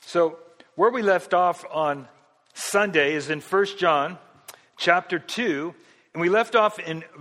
So where we left off on Sunday is in 1 John chapter 2, and we left off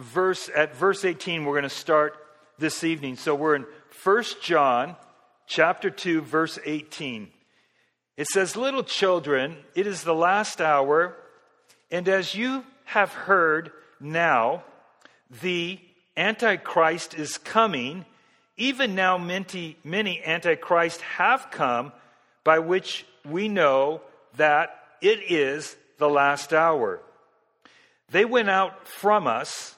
at verse 18. We're going to start this evening. So we're in 1 John chapter 2, verse 18. It says, "Little children, it is the last hour, and as you have heard now, the Antichrist is coming. Even now many Antichrists have come, by which we know that it is the last hour. They went out from us,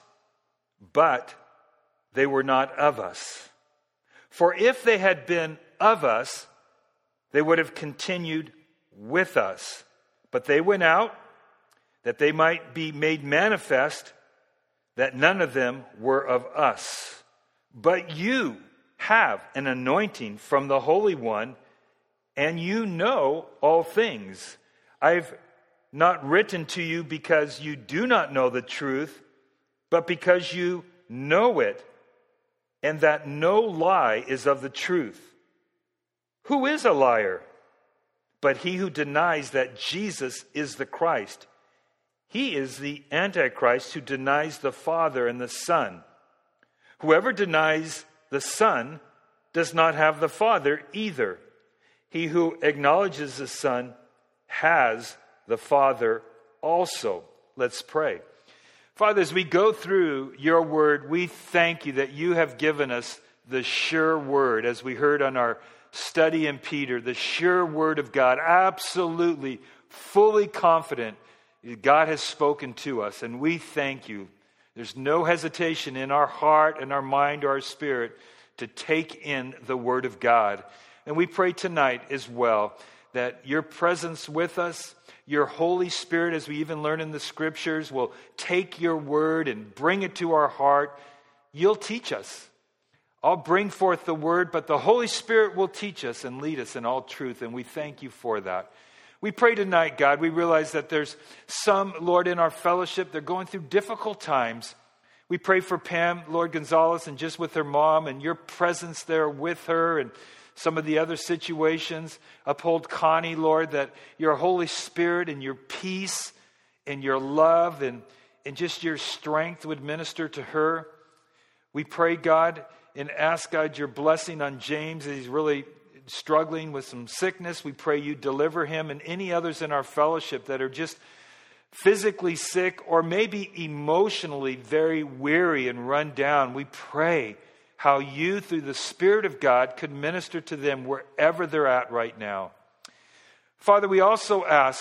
but they were not of us. For if they had been of us, they would have continued with us. But they went out, that they might be made manifest that none of them were of us. But you have an anointing from the Holy One, and you know all things. I've not written to you because you do not know the truth, but because you know it, and that no lie is of the truth. Who is a liar? But he who denies that Jesus is the Christ. He is the Antichrist who denies the Father and the Son. Whoever denies the Son does not have the Father either. He who acknowledges the Son has the Father also." Let's pray. Father, as we go through your word, we thank you that you have given us the sure word, as we heard on our study in Peter, the sure word of God, absolutely, fully confident God has spoken to us, and we thank you. There's no hesitation in our heart and our mind or our spirit to take in the word of God. And we pray tonight as well that your presence with us, your Holy Spirit, as we even learn in the scriptures, will take your word and bring it to our heart. You'll teach us. I'll bring forth the word, but the Holy Spirit will teach us and lead us in all truth, and we thank you for that. We pray tonight, God, we realize that there's some, Lord, in our fellowship, they're going through difficult times. We pray for Pam, Lord Gonzalez, and just with her mom, and your presence there with her, and some of the other situations. Uphold Connie, Lord, that your Holy Spirit and your peace and your love and just your strength would minister to her. We pray, God, and ask, God, your blessing on James as he's really struggling with some sickness. We pray you deliver him and any others in our fellowship that are just physically sick or maybe emotionally very weary and run down. We pray how you, through the Spirit of God, could minister to them wherever they're at right now. Father, we also ask,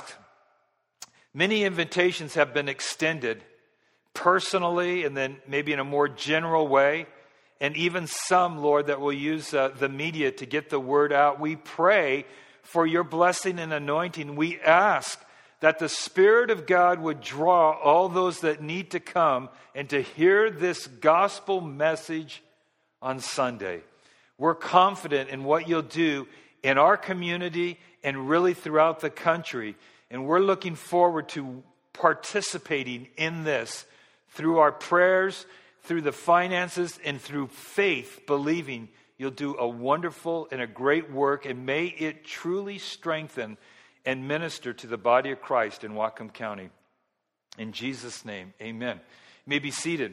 many invitations have been extended personally and then maybe in a more general way, and even some, Lord, that will use the media to get the word out. We pray for your blessing and anointing. We ask that the Spirit of God would draw all those that need to come and to hear this gospel message on Sunday. We're confident in what you'll do in our community and really throughout the country. And we're looking forward to participating in this through our prayers, through the finances, and through faith, believing you'll do a wonderful and a great work, and may it truly strengthen and minister to the body of Christ in Whatcom County. In Jesus' name, amen. You may be seated.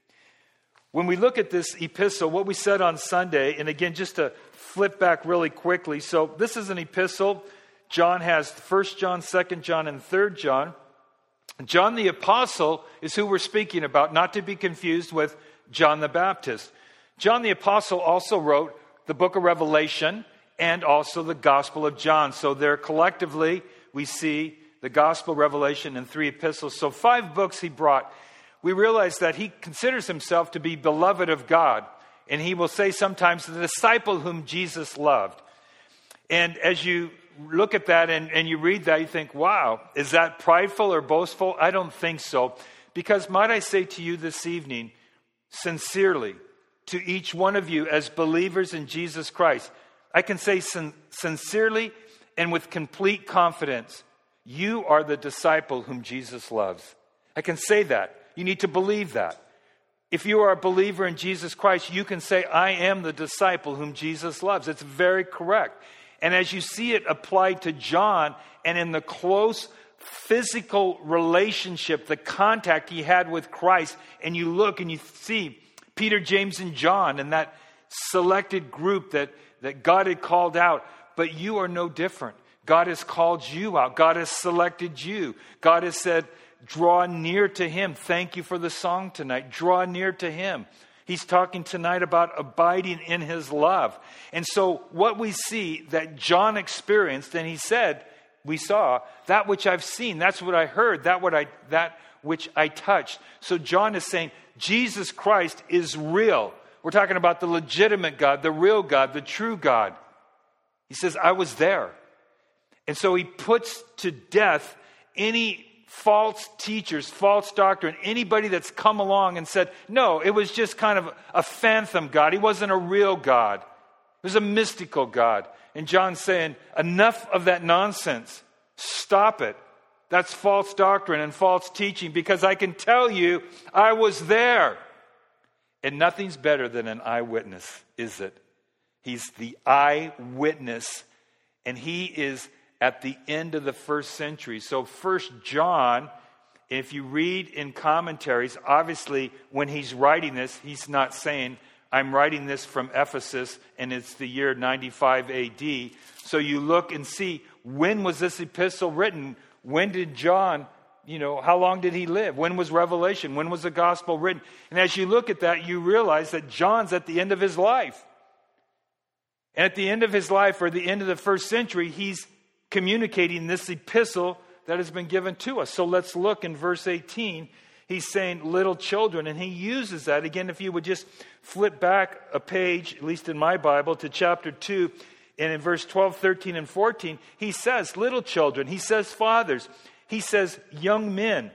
When we look at this epistle, what we said on Sunday, and again, just to flip back really quickly. So this is an epistle. John has 1 John, 2 John, and 3 John. John the Apostle is who we're speaking about, not to be confused with John the Baptist. John the Apostle also wrote the book of Revelation and also the Gospel of John. So there collectively, we see the Gospel, Revelation, and 3 epistles. So 5 books he brought. We realize that he considers himself to be beloved of God. And he will say sometimes the disciple whom Jesus loved. And as you look at that and you read that, you think, wow, is that prideful or boastful? I don't think so. Because might I say to you this evening, sincerely, to each one of you as believers in Jesus Christ, I can say sincerely and with complete confidence, you are the disciple whom Jesus loves. I can say that. You need to believe that. If you are a believer in Jesus Christ, you can say, I am the disciple whom Jesus loves. It's very correct. And as you see it applied to John and in the close physical relationship, the contact he had with Christ, and you look and you see Peter, James, and John and that selected group that God had called out, but you are no different. God has called you out. God has selected you. God has said, draw near to him. Thank you for the song tonight. Draw near to him. He's talking tonight about abiding in his love. And so what we see that John experienced, and he said, we saw, that which I've seen, that's what I heard, that which I touched. So John is saying, Jesus Christ is real. We're talking about the legitimate God, the real God, the true God. He says, I was there. And so he puts to death any false teachers, false doctrine, anybody that's come along and said, no, it was just kind of a phantom God. He wasn't a real God. It was a mystical God. And John's saying, enough of that nonsense. Stop it. That's false doctrine and false teaching, because I can tell you I was there. And nothing's better than an eyewitness, is it? He's the eyewitness, and he is at the end of the first century. So 1 John, if you read in commentaries, obviously when he's writing this, he's not saying, I'm writing this from Ephesus and it's the year 95 AD. So you look and see, when was this epistle written? When did John, how long did he live? When was Revelation? When was the gospel written? And as you look at that, you realize that John's at the end of his life. And at the end of his life, or the end of the first century, he's communicating this epistle that has been given to us. So let's look in verse 18. He's saying little children, and he uses that. Again, if you would just flip back a page, at least in my Bible, to chapter 2, and in verse 12, 13, and 14, he says little children, he says fathers, he says young men.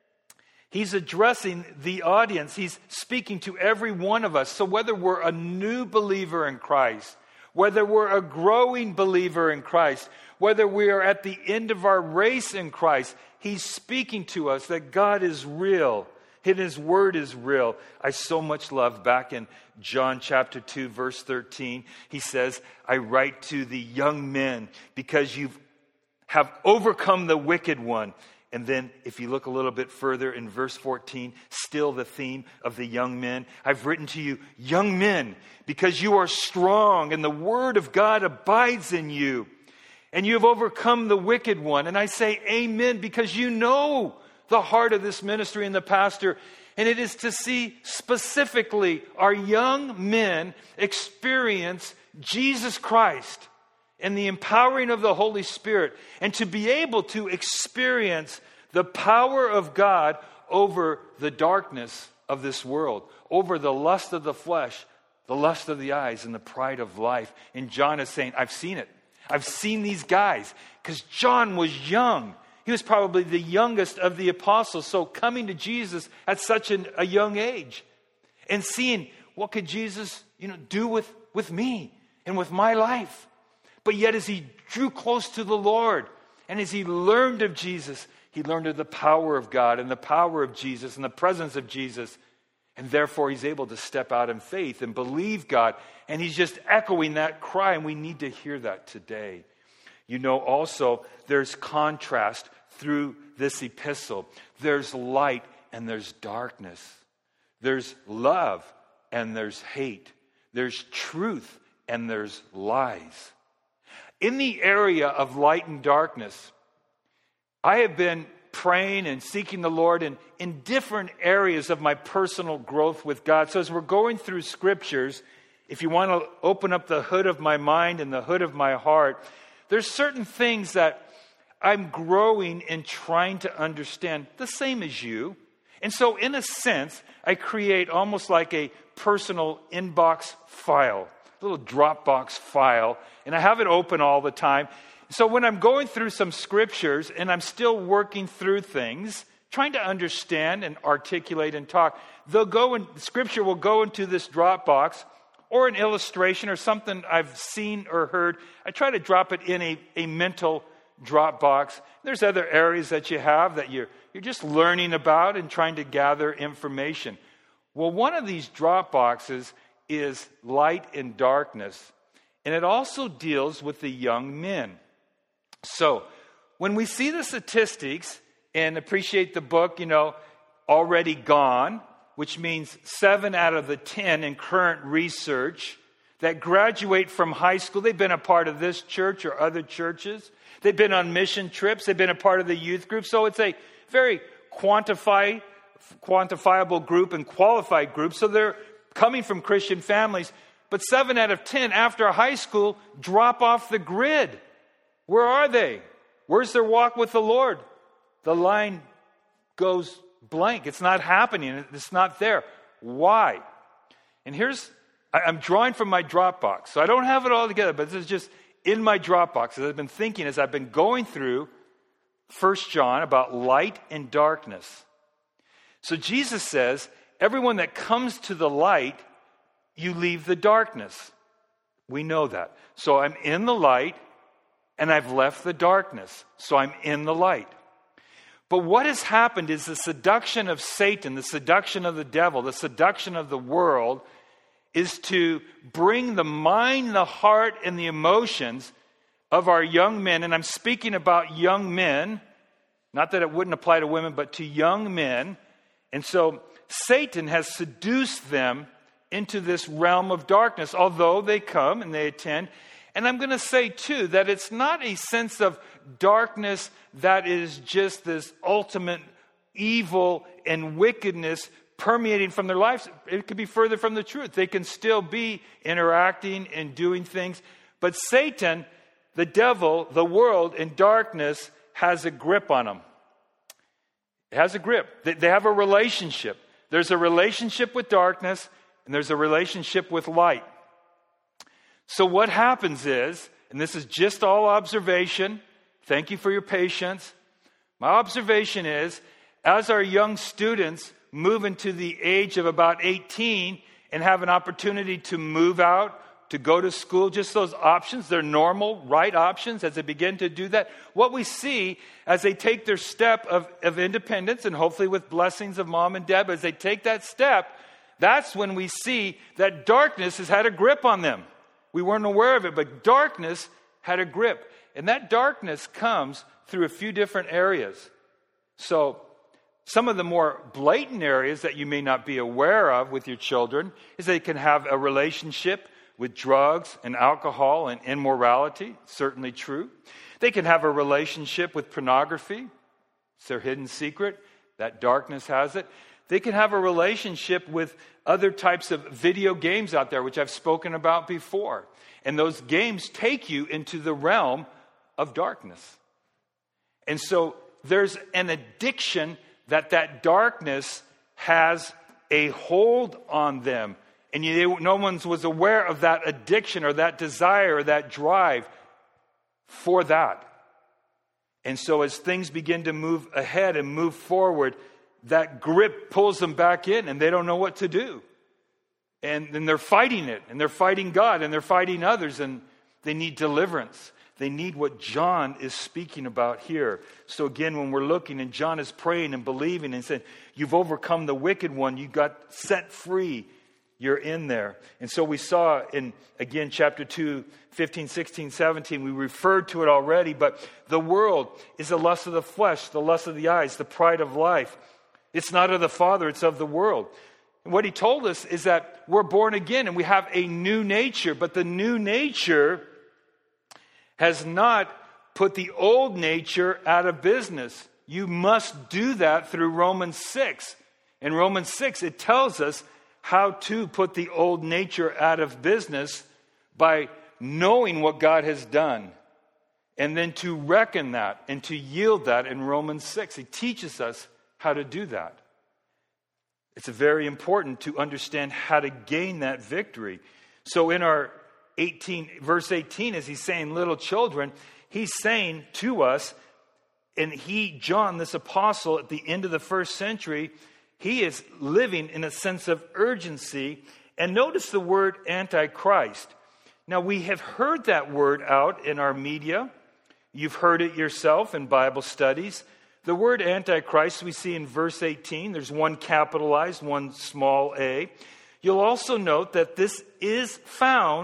He's addressing the audience. He's speaking to every one of us. So whether we're a new believer in Christ, whether we're a growing believer in Christ, whether we are at the end of our race in Christ, he's speaking to us that God is real and his word is real. I so much love back in John chapter 2, verse 13, he says, I write to the young men because you have overcome the wicked one. And then if you look a little bit further in verse 14, still the theme of the young men. I've written to you, young men, because you are strong and the word of God abides in you. And you have overcome the wicked one. And I say amen, because you know the heart of this ministry and the pastor. And it is to see specifically our young men experience Jesus Christ and the empowering of the Holy Spirit, and to be able to experience the power of God over the darkness of this world, over the lust of the flesh, the lust of the eyes, and the pride of life. And John is saying, I've seen it. I've seen these guys, because John was young. He was probably the youngest of the apostles. So coming to Jesus at such a young age and seeing what could Jesus, do with me and with my life. But yet as he drew close to the Lord and as he learned of Jesus, he learned of the power of God and the power of Jesus and the presence of Jesus. And therefore he's able to step out in faith and believe God. And he's just echoing that cry, and we need to hear that today. Also, there's contrast through this epistle. There's light and there's darkness. There's love and there's hate. There's truth and there's lies. In the area of light and darkness, I have been praying and seeking the Lord in different areas of my personal growth with God. So as we're going through scriptures, if you want to open up the hood of my mind and the hood of my heart, there's certain things that I'm growing and trying to understand, the same as you. And so in a sense, I create almost like a personal inbox file, a little Dropbox file, and I have it open all the time. So when I'm going through some scriptures and I'm still working through things, trying to understand and articulate and talk, scripture will go into this Dropbox, or an illustration or something I've seen or heard. I try to drop it in a mental Dropbox. There's other areas that you have that you're just learning about and trying to gather information. Well, one of these Dropboxes is light and darkness. And it also deals with the young men. So, when we see the statistics and appreciate the book, already gone, which means 7 out of the 10 in current research that graduate from high school, they've been a part of this church or other churches. They've been on mission trips. They've been a part of the youth group. So it's a very quantifiable group and qualified group. So they're coming from Christian families. But 7 out of 10 after high school drop off the grid. Where are they? Where's their walk with the Lord? The line goes blank. It's not happening. It's not there. Why? And I'm drawing from my Dropbox. So I don't have it all together, but this is just in my Dropbox. As I've been thinking, as I've been going through 1 John about light and darkness. So Jesus says, everyone that comes to the light, you leave the darkness. We know that. So I'm in the light, and I've left the darkness. So I'm in the light. But what has happened is the seduction of Satan, the seduction of the devil, the seduction of the world is to bring the mind, the heart, and the emotions of our young men. And I'm speaking about young men, not that it wouldn't apply to women, but to young men. And so Satan has seduced them into this realm of darkness, although they come and they attend. And I'm going to say, too, that it's not a sense of darkness that is just this ultimate evil and wickedness permeating from their lives. It could be further from the truth. They can still be interacting and doing things. But Satan, the devil, the world, and darkness has a grip on them. It has a grip. They have a relationship. There's a relationship with darkness, and there's a relationship with light. So what happens is, and this is just all observation, thank you for your patience. My observation is, as our young students move into the age of about 18 and have an opportunity to move out, to go to school, just those options, they're normal, right options as they begin to do that. What we see as they take their step of independence, and hopefully with blessings of mom and dad, as they take that step, that's when we see that darkness has had a grip on them. We weren't aware of it, but darkness had a grip. And that darkness comes through a few different areas. So some of the more blatant areas that you may not be aware of with your children is they can have a relationship with drugs and alcohol and immorality. Certainly true. They can have a relationship with pornography. It's their hidden secret. That darkness has it. They can have a relationship with other types of video games out there, which I've spoken about before. And those games take you into the realm of darkness. And so there's an addiction that darkness has a hold on them. And no one was aware of that addiction or that desire or that drive for that. And so as things begin to move ahead and move forward, that grip pulls them back in and they don't know what to do. And then they're fighting it, and they're fighting God, and they're fighting others, and they need deliverance. They need what John is speaking about here. So again, when we're looking, and John is praying and believing and saying, you've overcome the wicked one, you got set free, you're in there. And so we saw in, again, chapter 2, 15, 16, 17, we referred to it already, but the world is the lust of the flesh, the lust of the eyes, the pride of life. It's not of the Father, it's of the world. And what he told us is that we're born again and we have a new nature, but the new nature has not put the old nature out of business. You must do that through Romans 6. In Romans 6, it tells us how to put the old nature out of business by knowing what God has done. And then to reckon that and to yield that in Romans 6. He teaches us how to do that. It's very important to understand how to gain that victory. So in our verse 18, as he's saying little children, he's saying to us, and John, this apostle at the end of the first century, he is living in a sense of urgency. And notice the word Antichrist. Now we have heard that word out in our media. You've heard it yourself in Bible studies. The word Antichrist we see in verse 18. There's one capitalized, one small a. You'll also note that this is found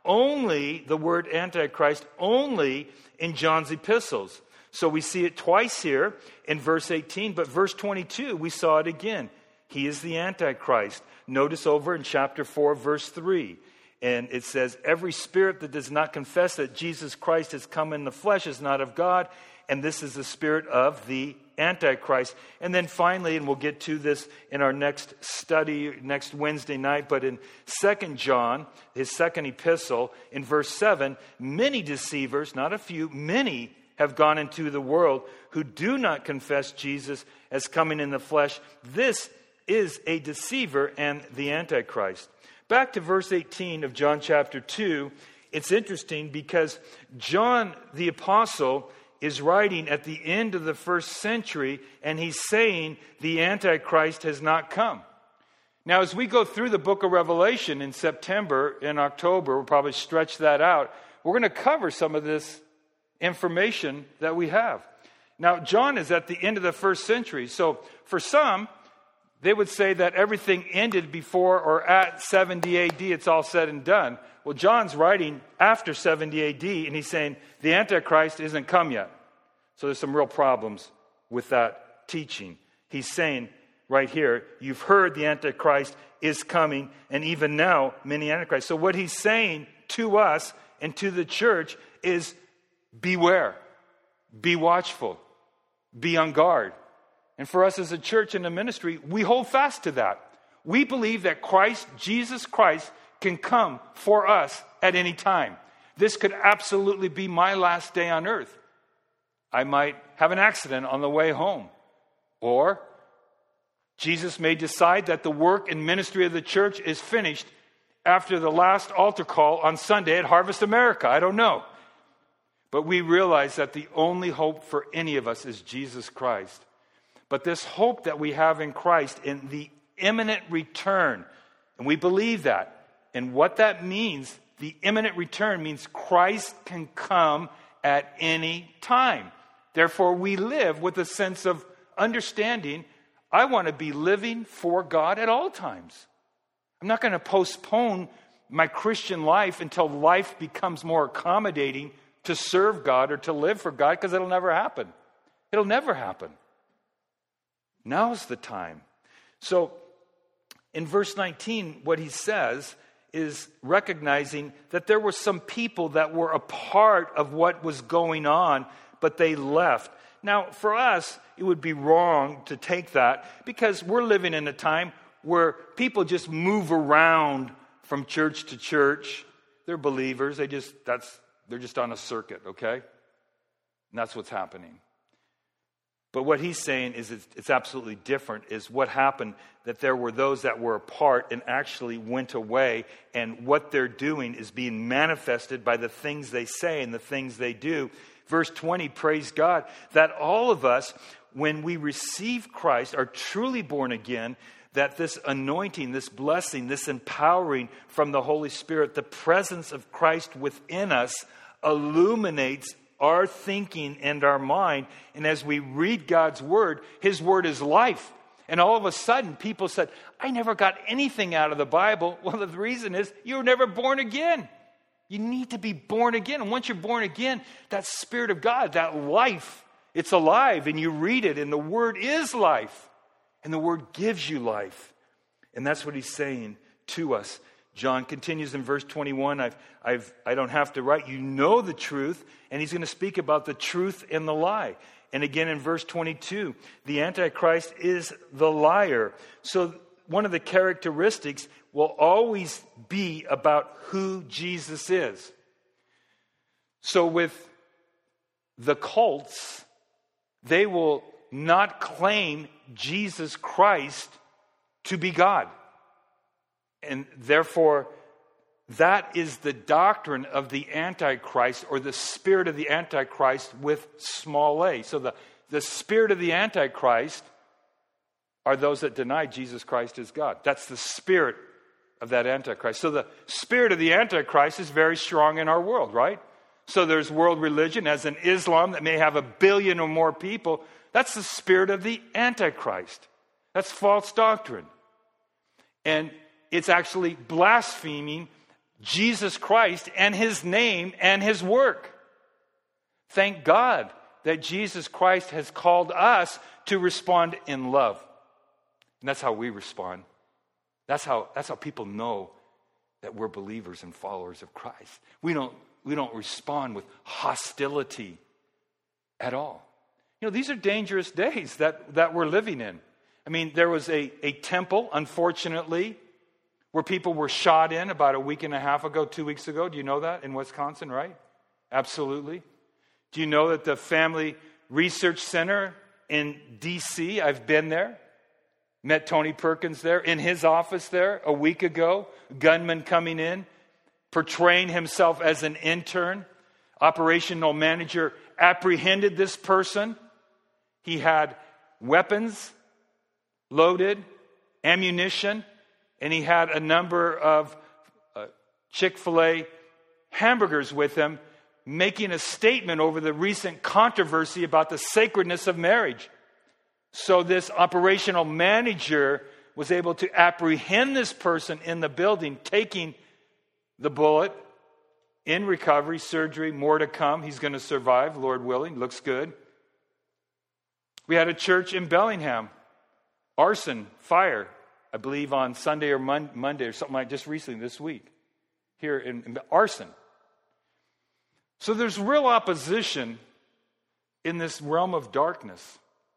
only the word Antichrist only in John's epistles. So we see it twice here in verse 18, but verse 22, we saw it again. He is the Antichrist. Notice over in chapter 4, verse 3. And it says, every spirit that does not confess that Jesus Christ has come in the flesh is not of God. And this is the spirit of the Antichrist. And then finally, and we'll get to this in our next study next Wednesday night, but in 2 John, his second epistle, in verse 7, many deceivers, not a few, many have gone into the world who do not confess Jesus as coming in the flesh. This is a deceiver and the Antichrist. Back to verse 18 of John chapter 2, it's interesting because John the Apostle is writing at the end of the first century, and he's saying the Antichrist has not come. Now, as we go through the book of Revelation in September and October, we'll probably stretch that out. We're going to cover some of this information that we have. Now, John is at the end of the first century, so for some, they would say that everything ended before or at 70 AD, it's all said and done. Well, John's writing after 70 AD, and he's saying the Antichrist isn't come yet. So there's some real problems with that teaching. He's saying right here, you've heard the Antichrist is coming, and even now, many Antichrists. So what he's saying to us and to the church is beware, be watchful, be on guard. And for us as a church and a ministry, we hold fast to that. We believe that Christ, Jesus Christ, can come for us at any time. This could absolutely be my last day on earth. I might have an accident on the way home. Or Jesus may decide that the work and ministry of the church is finished after the last altar call on Sunday at Harvest America. I don't know. But we realize that the only hope for any of us is Jesus Christ. But this hope that we have in Christ in the imminent return, and we believe that. And what that means, the imminent return means Christ can come at any time. Therefore, we live with a sense of understanding, I want to be living for God at all times. I'm not going to postpone my Christian life until life becomes more accommodating to serve God or to live for God, because it'll never happen. It'll never happen. Now's the time. So in verse 19, what he says is recognizing that there were some people that were a part of what was going on, but they left. Now, for us, it would be wrong to take that because we're living in a time where people just move around from church to church. They're believers. They're just on a circuit, okay? And that's what's happening. But what he's saying is it's absolutely different, is what happened, that there were those that were apart and actually went away, and what they're doing is being manifested by the things they say and the things they do. Verse 20, praise God, that all of us, when we receive Christ, are truly born again, that this anointing, this blessing, this empowering from the Holy Spirit, the presence of Christ within us illuminates our thinking and our mind. And as we read God's word, his word is life. And all of a sudden, people said, I never got anything out of the Bible. Well, the reason is you were never born again. You need to be born again. And once you're born again, that Spirit of God, that life, it's alive. And you read it, and the word is life. And the word gives you life. And that's what he's saying to us. John continues in verse 21, I don't have to write, you know the truth, and he's going to speak about the truth and the lie. And again in verse 22, the Antichrist is the liar. So one of the characteristics will always be about who Jesus is. So with the cults, they will not claim Jesus Christ to be God. And therefore, that is the doctrine of the Antichrist, or the spirit of the Antichrist with small a. So the spirit of the Antichrist are those that deny Jesus Christ as God. That's the spirit of that Antichrist. So the spirit of the Antichrist is very strong in our world, right? So there's world religion, as in Islam, that may have 1 billion or more people. That's the spirit of the Antichrist. That's false doctrine. And it's actually blaspheming Jesus Christ and his name and his work. Thank God that Jesus Christ has called us to respond in love. And that's how we respond. That's how people know that we're believers and followers of Christ. We don't respond with hostility at all. These are dangerous days that we're living in. I mean, there was a temple, unfortunately, where people were shot in about a week and a half ago, 2 weeks ago. Do you know that? In Wisconsin, right? Absolutely. Do you know that the Family Research Center in D.C., I've been there, met Tony Perkins there, in his office there a week ago, gunman coming in, portraying himself as an intern. Operational manager apprehended this person. He had weapons loaded, ammunition, and he had a number of Chick-fil-A hamburgers with him, making a statement over the recent controversy about the sacredness of marriage. So this operational manager was able to apprehend this person in the building, taking the bullet, in recovery, surgery, more to come. He's going to survive, Lord willing. Looks good. We had a church in Bellingham. Arson, fire, I believe on Sunday or Monday or something like just recently this week. Here in arson. So there's real opposition in this realm of darkness.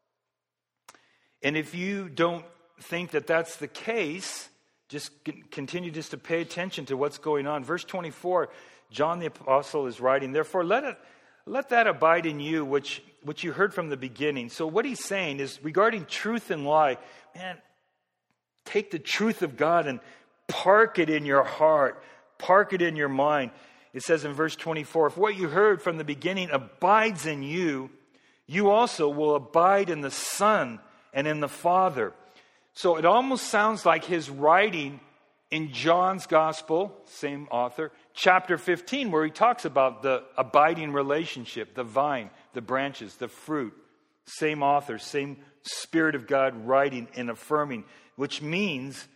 And if you don't think that that's the case, just continue just to pay attention to what's going on. Verse 24, John the Apostle is writing, therefore let that abide in you, which you heard from the beginning. So what he's saying is regarding truth and lie, man, take the truth of God and park it in your heart, park it in your mind. It says in verse 24, if what you heard from the beginning abides in you, you also will abide in the Son and in the Father. So it almost sounds like his writing in John's Gospel, same author, chapter 15, where he talks about the abiding relationship, the vine, the branches, the fruit. Same author, same Spirit of God writing and affirming, which means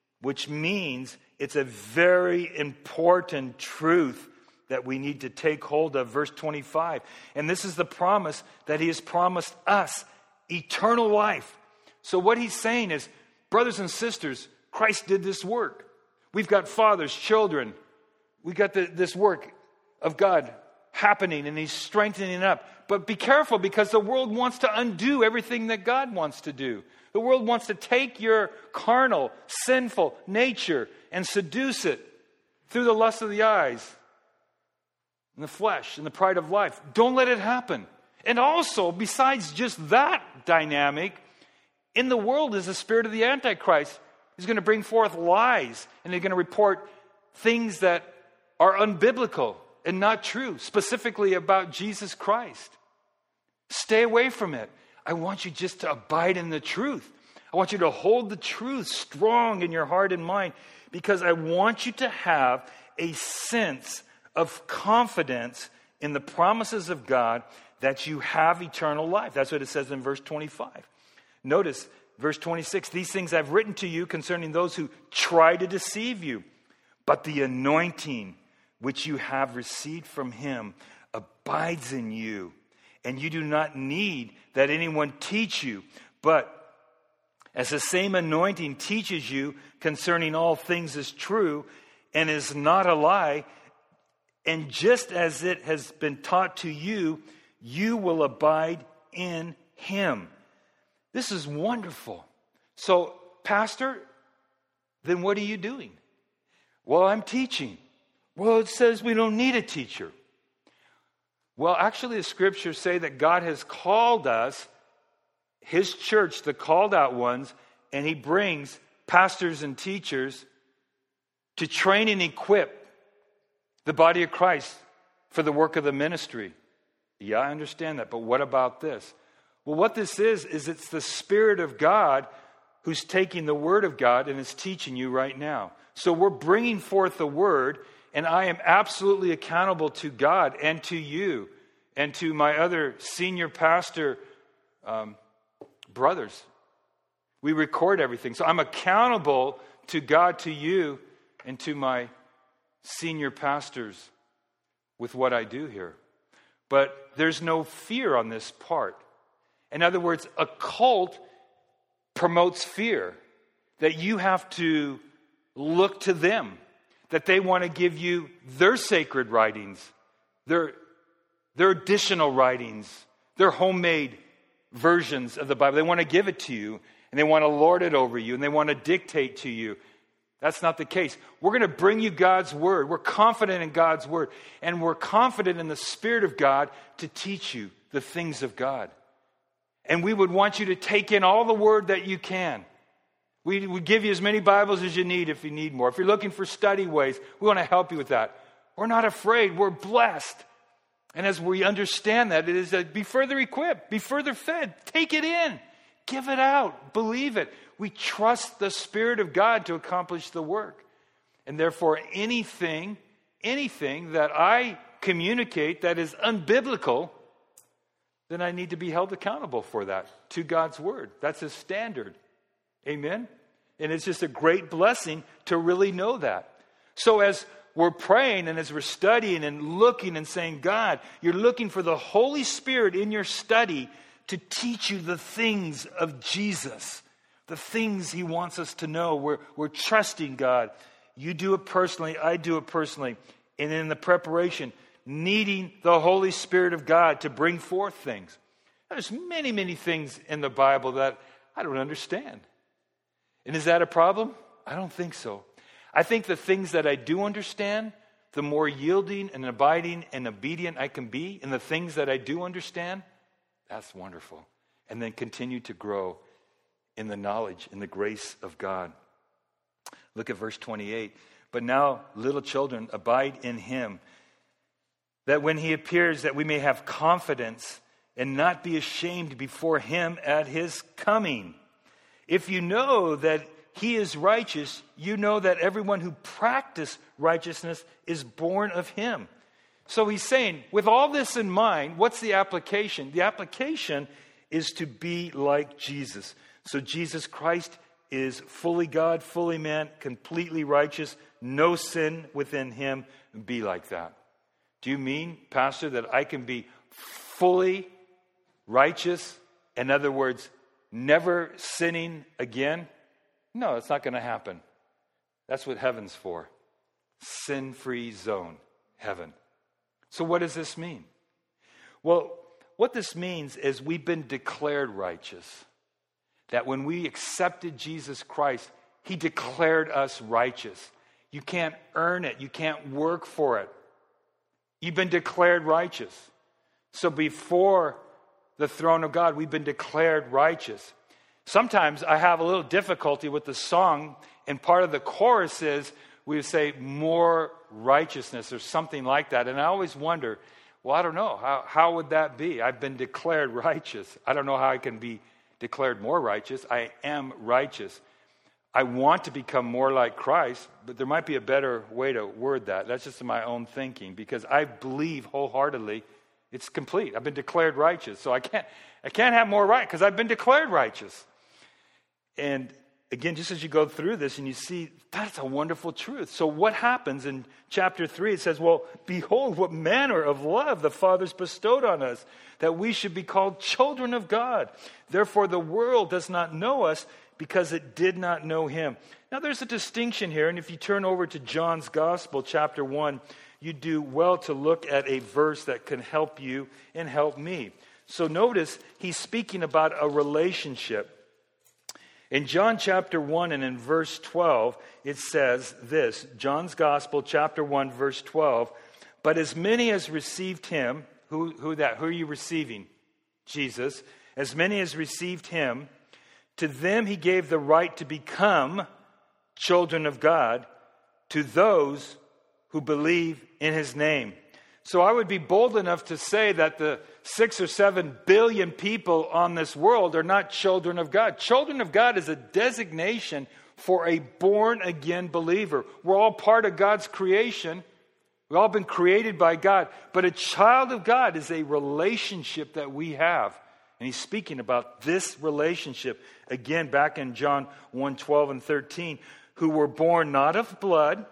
it's a very important truth that we need to take hold of. Verse 25. And this is the promise that he has promised us, eternal life. So what he's saying is, brothers and sisters, Christ did this work. We've got fathers, children. We've got this work of God happening, and he's strengthening up. But be careful, because the world wants to undo everything that God wants to do. The world wants to take your carnal, sinful nature and seduce it through the lust of the eyes and the flesh and the pride of life. Don't let it happen. And also, besides just that dynamic, in the world is the spirit of the Antichrist. He's going to bring forth lies, and he's going to report things that are unbiblical and not true, specifically about Jesus Christ. Stay away from it. I want you just to abide in the truth. I want you to hold the truth strong in your heart and mind, because I want you to have a sense of confidence in the promises of God that you have eternal life. That's what it says in verse 25. Notice verse 26, these things I've written to you concerning those who try to deceive you. But the anointing which you have received from him abides in you, and you do not need that anyone teach you. But as the same anointing teaches you concerning all things is true and is not a lie, and just as it has been taught to you, you will abide in him. This is wonderful. So, Pastor, then what are you doing? Well, I'm teaching. Well, it says we don't need a teacher. Well, actually, the scriptures say that God has called us, his church, the called out ones, and he brings pastors and teachers to train and equip the body of Christ for the work of the ministry. Yeah, I understand that, but what about this? Well, what this is it's the Spirit of God who's taking the Word of God and is teaching you right now. So we're bringing forth the Word, and I am absolutely accountable to God and to you and to my other senior pastor brothers. We record everything. So I'm accountable to God, to you, and to my senior pastors with what I do here. But there's no fear on this part. In other words, a cult promotes fear, that you have to look to them, that they want to give you their sacred writings, their additional writings, their homemade versions of the Bible. They want to give it to you, and they want to lord it over you, and they want to dictate to you. That's not the case. We're going to bring you God's Word. We're confident in God's Word, and we're confident in the Spirit of God to teach you the things of God. And we would want you to take in all the Word that you can. We would give you as many Bibles as you need if you need more. If you're looking for study ways, we want to help you with that. We're not afraid. We're blessed. And as we understand that, it is be further equipped, be further fed. Take it in. Give it out. Believe it. We trust the Spirit of God to accomplish the work. And therefore, anything that I communicate that is unbiblical, then I need to be held accountable for that to God's Word. That's His standard. Amen? And it's just a great blessing to really know that. So as we're praying and as we're studying and looking and saying, God, you're looking for the Holy Spirit in your study to teach you the things of Jesus, the things He wants us to know. We're trusting God. You do it personally. I do it personally. And in the preparation, needing the Holy Spirit of God to bring forth things. There's many, many things in the Bible that I don't understand. And is that a problem? I don't think so. I think the things that I do understand, the more yielding and abiding and obedient I can be in the things that I do understand, that's wonderful. And then continue to grow in the knowledge, in the grace of God. Look at verse 28. But now, little children, abide in Him, that when He appears, that we may have confidence and not be ashamed before Him at His coming. If you know that He is righteous, you know that everyone who practices righteousness is born of Him. So he's saying, with all this in mind, what's the application? The application is to be like Jesus. So Jesus Christ is fully God, fully man, completely righteous, no sin within Him. Be like that. Do you mean, Pastor, that I can be fully righteous? In other words, never sinning again? No, it's not going to happen. That's what heaven's for. Sin-free zone, heaven. So what does this mean? Well, what this means is we've been declared righteous. That when we accepted Jesus Christ, He declared us righteous. You can't earn it. You can't work for it. You've been declared righteous. So before the throne of God, we've been declared righteous. Sometimes I have a little difficulty with the song, and part of the chorus is we would say more righteousness or something like that. And I always wonder, well, I don't know. How would that be? I've been declared righteous. I don't know how I can be declared more righteous. I am righteous. I want to become more like Christ, but there might be a better way to word that. That's just my own thinking, because I believe wholeheartedly it's complete. I've been declared righteous. So I can't have more right because I've been declared righteous. And again, just as you go through this and you see, that's a wonderful truth. So what happens in chapter 3? It says, well, behold, what manner of love the Father's bestowed on us, that we should be called children of God. Therefore, the world does not know us because it did not know Him. Now, there's a distinction here. And if you turn over to John's Gospel, chapter 1, you do well to look at a verse that can help you and help me. So notice, he's speaking about a relationship. In John chapter 1 and in verse 12, it says this, John's Gospel, chapter 1, verse 12, but as many as received Him, who are you receiving? Jesus. As many as received Him, to them He gave the right to become children of God, to those who believe in His name. So I would be bold enough to say that the 6 or 7 billion people on this world are not children of God. Children of God is a designation for a born-again believer. We're all part of God's creation. We've all been created by God. But a child of God is a relationship that we have. And he's speaking about this relationship, again, back in John 1:12 and 13, who were born not of blood,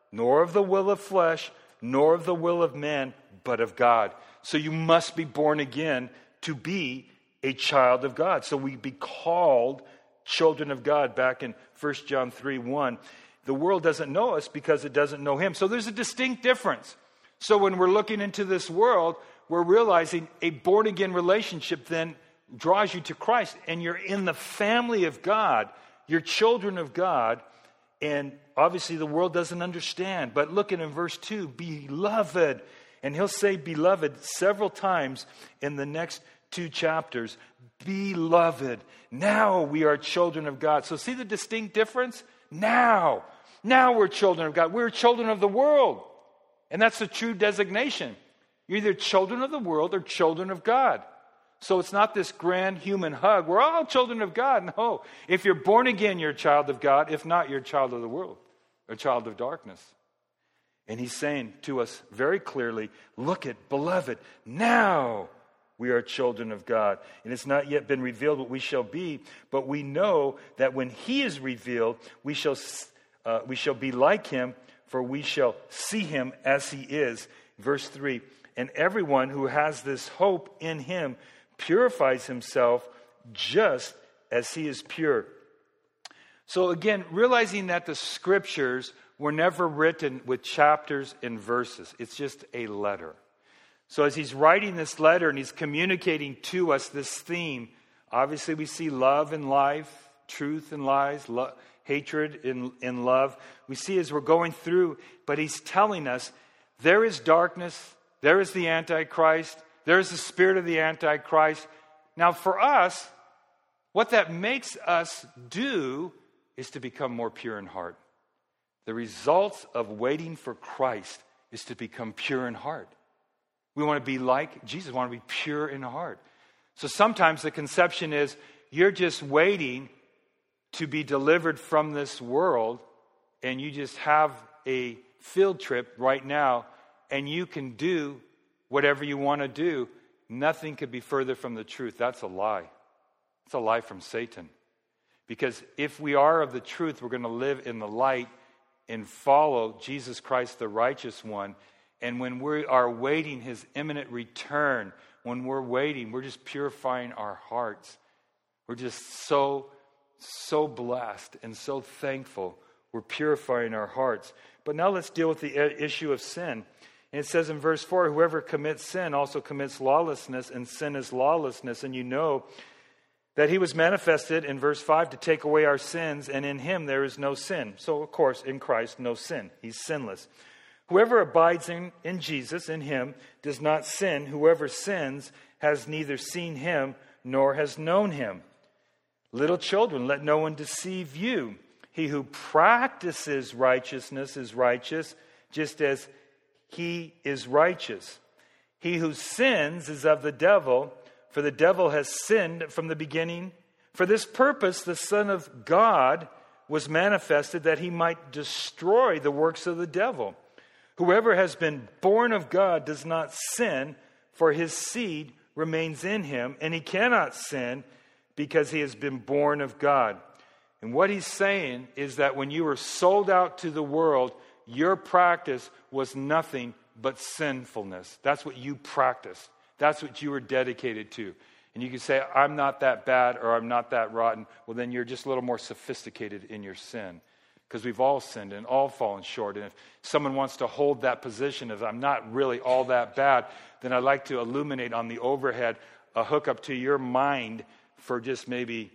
nor of the will of flesh, nor of the will of man, but of God. So you must be born again to be a child of God. So we be called children of God back in 1 John 3:1. The world doesn't know us because it doesn't know him. So there's a distinct difference. So when we're looking into this world, we're realizing a born-again relationship then draws you to Christ, and you're in the family of God. You're children of God, and obviously the world doesn't understand. But look at in verse 2, beloved. And he'll say beloved several times in the next 2 chapters. Beloved. Now we are children of God. So see the distinct difference? Now we're children of God. We're children of the world. And that's the true designation. You're either children of the world or children of God. So it's not this grand human hug. We're all children of God. No. If you're born again, you're a child of God. If not, you're a child of the world, a child of darkness. And he's saying to us very clearly, look at, beloved, now we are children of God. And it's not yet been revealed what we shall be, but we know that when he is revealed, we shall be like him, for we shall see him as he is. Verse 3, and everyone who has this hope in him purifies himself just as he is pure. So again, realizing that the scriptures were never written with chapters and verses. It's just a letter. So as he's writing this letter and he's communicating to us this theme, obviously we see love and life, truth and lies, hatred and love. We see as we're going through, but he's telling us there is darkness, there is the Antichrist, there is the spirit of the Antichrist. Now for us, what that makes us do is to become more pure in heart. The results of waiting for Christ is to become pure in heart. We want to be like Jesus, we want to be pure in heart. So sometimes the conception is you're just waiting to be delivered from this world, and you just have a field trip right now, and you can do whatever you want to do. Nothing could be further from the truth. That's a lie. It's a lie from Satan. Because if we are of the truth, we're going to live in the light and follow Jesus Christ, the righteous one. And when we are waiting his imminent return, when we're waiting, we're just purifying our hearts. We're just so blessed and so thankful. We're purifying our hearts. But now let's deal with the issue of sin. And it says in verse 4, whoever commits sin also commits lawlessness, and sin is lawlessness. And you know that he was manifested in verse 5 to take away our sins, and in him there is no sin. So, of course, in Christ, no sin. He's sinless. Whoever abides in Jesus, in him, does not sin. Whoever sins has neither seen him nor has known him. Little children, let no one deceive you. He who practices righteousness is righteous, just as he is righteous. He who sins is of the devil, for the devil has sinned from the beginning. For this purpose, the Son of God was manifested, that he might destroy the works of the devil. Whoever has been born of God does not sin, for his seed remains in him, and he cannot sin because he has been born of God. And what he's saying is that when you were sold out to the world, your practice was nothing but sinfulness. That's what you practiced. That's what you were dedicated to. And you can say, I'm not that bad or I'm not that rotten. Well, then you're just a little more sophisticated in your sin. Because we've all sinned and all fallen short. And if someone wants to hold that position of I'm not really all that bad, then I'd like to illuminate on the overhead a hookup to your mind for just maybe,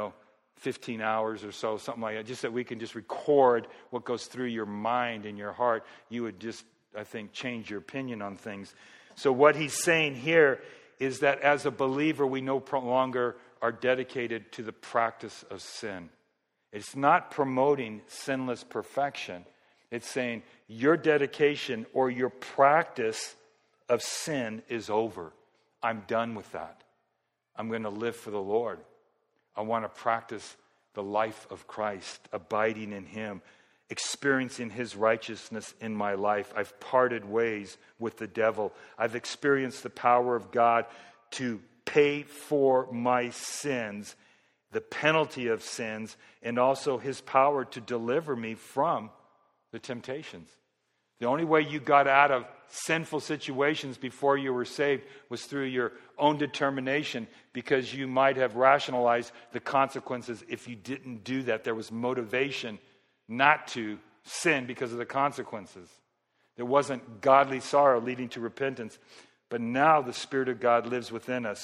15 hours or so, something like that. Just that we can just record what goes through your mind and your heart. You would just, I think, change your opinion on things. So what he's saying here is that as a believer, we no longer are dedicated to the practice of sin. It's not promoting sinless perfection. It's saying your dedication or your practice of sin is over. I'm done with that. I'm going to live for the Lord. I want to practice the life of Christ, abiding in him, experiencing his righteousness in my life. I've parted ways with the devil. I've experienced the power of God to pay for my sins, the penalty of sins, and also his power to deliver me from the temptations. The only way you got out of sinful situations before you were saved was through your own determination, because you might have rationalized the consequences if you didn't do that. There was motivation not to sin because of the consequences. There wasn't godly sorrow leading to repentance. But now the Spirit of God lives within us.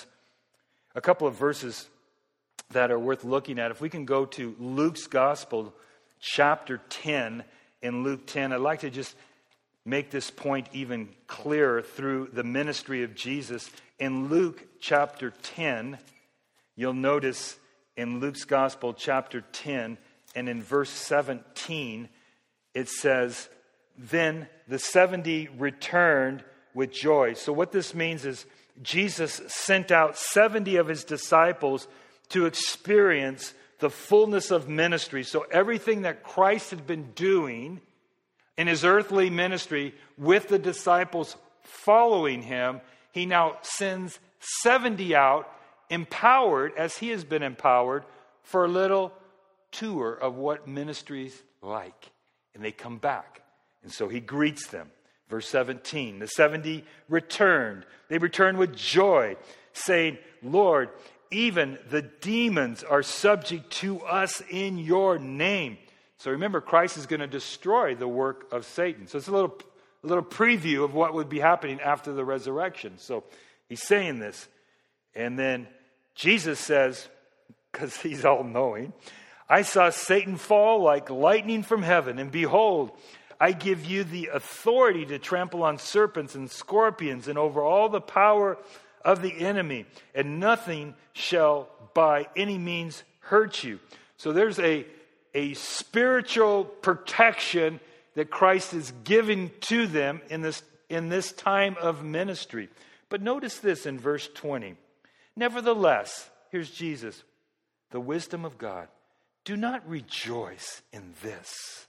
A couple of verses that are worth looking at. If we can go to Luke's Gospel, chapter 10. In Luke 10, I'd like to just make this point even clearer through the ministry of Jesus. In Luke chapter 10, you'll notice in Luke's Gospel, chapter 10, and in verse 17, it says, "Then the 70 returned with joy." So what this means is Jesus sent out 70 of his disciples to experience the fullness of ministry. So everything that Christ had been doing in his earthly ministry with the disciples following him, he now sends 70 out, empowered as he has been empowered, for a little tour of what ministry's like. And they come back. And so he greets them. Verse 17, the 70 returned. They returned with joy, saying, "Lord, even the demons are subject to us in your name." So remember, Christ is going to destroy the work of Satan. So it's a little preview of what would be happening after the resurrection. So he's saying this. And then Jesus says, because he's all-knowing, "I saw Satan fall like lightning from heaven, and behold, I give you the authority to trample on serpents and scorpions and over all the power of the enemy, and nothing shall by any means hurt you." So there's a spiritual protection that Christ is giving to them in this time of ministry. But notice this in verse 20. "Nevertheless," here's Jesus, "the wisdom of God, do not rejoice in this,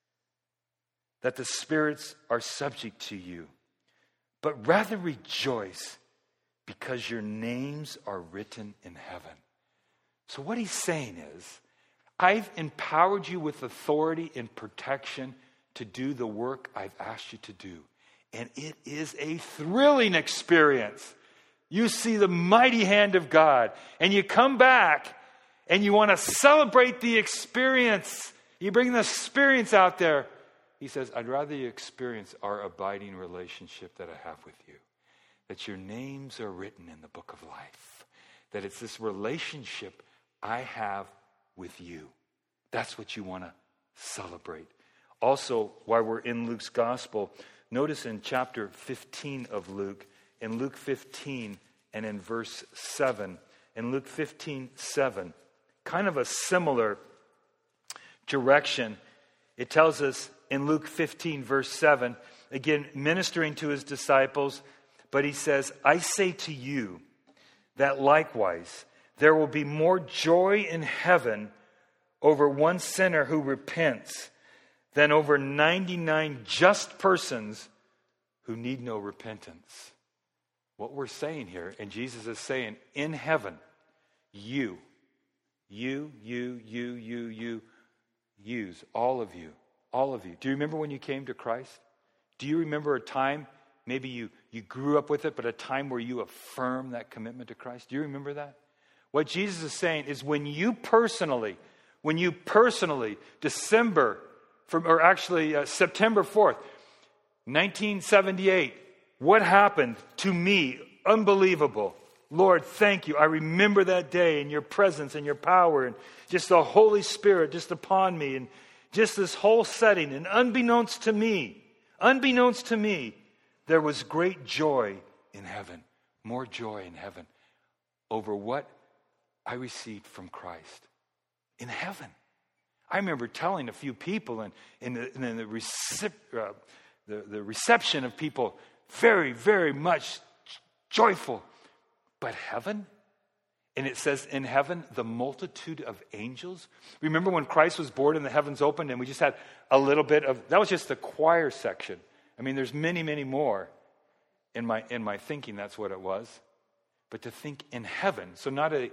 that the spirits are subject to you, but rather rejoice because your names are written in heaven." So what he's saying is, I've empowered you with authority and protection to do the work I've asked you to do. And it is a thrilling experience. You see the mighty hand of God, and you come back and you want to celebrate the experience. You bring the experience out there. He says, "I'd rather you experience our abiding relationship that I have with you. That your names are written in the book of life. That it's this relationship I have with you." That's what you want to celebrate. Also, while we're in Luke's Gospel, notice in chapter 15 of Luke, in Luke 15 and in verse 7, in Luke 15:7, kind of a similar direction. It tells us in Luke 15, verse 7, again, ministering to his disciples, but he says, "I say to you that likewise there will be more joy in heaven over one sinner who repents than over 99 just persons who need no repentance." What we're saying here, and Jesus is saying, in heaven, you, all of you. Do you remember when you came to Christ? Do you remember a time, maybe you grew up with it, but a time where you affirmed that commitment to Christ? Do you remember that? What Jesus is saying is when you personally, September 4th, 1978, what happened to me? Unbelievable. Lord, thank you. I remember that day and your presence and your power and just the Holy Spirit just upon me and just this whole setting. And unbeknownst to me, there was great joy in heaven, more joy in heaven over what I received from Christ in heaven. I remember telling a few people and the reception of people very, very much joyful. But heaven? And it says in heaven, the multitude of angels. Remember when Christ was born and the heavens opened and we just had a little bit of, that was just the choir section. I mean, there's many, many more in my thinking. That's what it was. But to think in heaven, so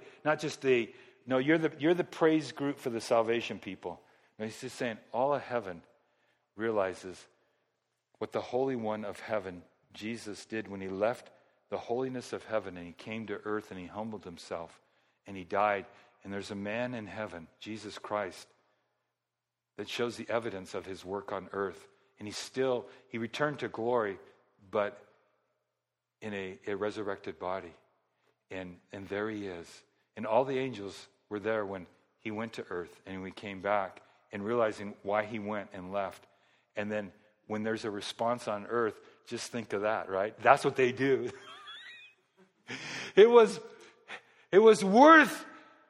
you're the praise group for the salvation people. No, he's just saying all of heaven realizes what the Holy One of heaven, Jesus, did when he left the holiness of heaven and he came to earth and he humbled himself and he died. And there's a man in heaven, Jesus Christ, that shows the evidence of his work on earth. And he returned to glory, but in a resurrected body. And there he is. And all the angels were there when he went to earth and we came back and realizing why he went and left. And then when there's a response on earth, just think of that, right? That's what they do. It was worth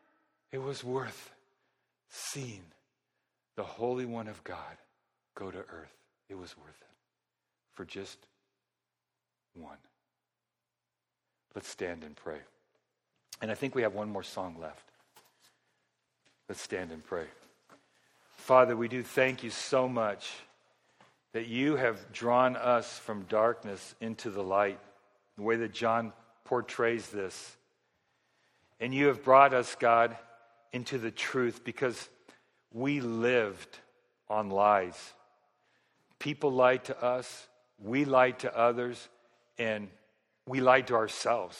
seeing the Holy One of God go to earth. It was worth it for just one. Let's stand and pray. And I think we have one more song left. Let's stand and pray. Father, we do thank you so much that you have drawn us from darkness into the light, the way that John portrays this. And you have brought us, God, into the truth because we lived on lies. People lied to us, we lied to others, and we lied to ourselves.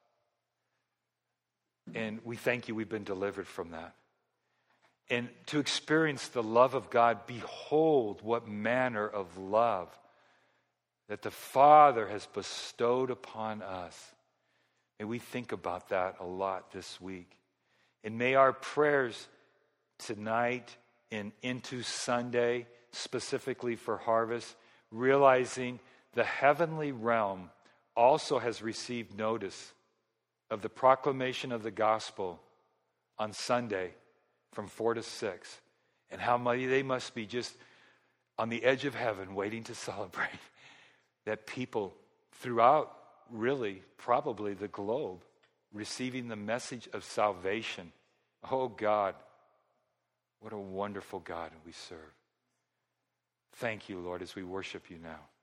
And we thank you we've been delivered from that. And to experience the love of God, behold what manner of love that the Father has bestowed upon us. May we think about that a lot this week. And may our prayers tonight and into Sunday, specifically for Harvest, realizing the heavenly realm also has received notice of the proclamation of the gospel on Sunday from 4 to 6, and how many they must be just on the edge of heaven waiting to celebrate that people throughout, really, probably the globe, receiving the message of salvation. Oh God, what a wonderful God we serve. Thank you, Lord, as we worship you now.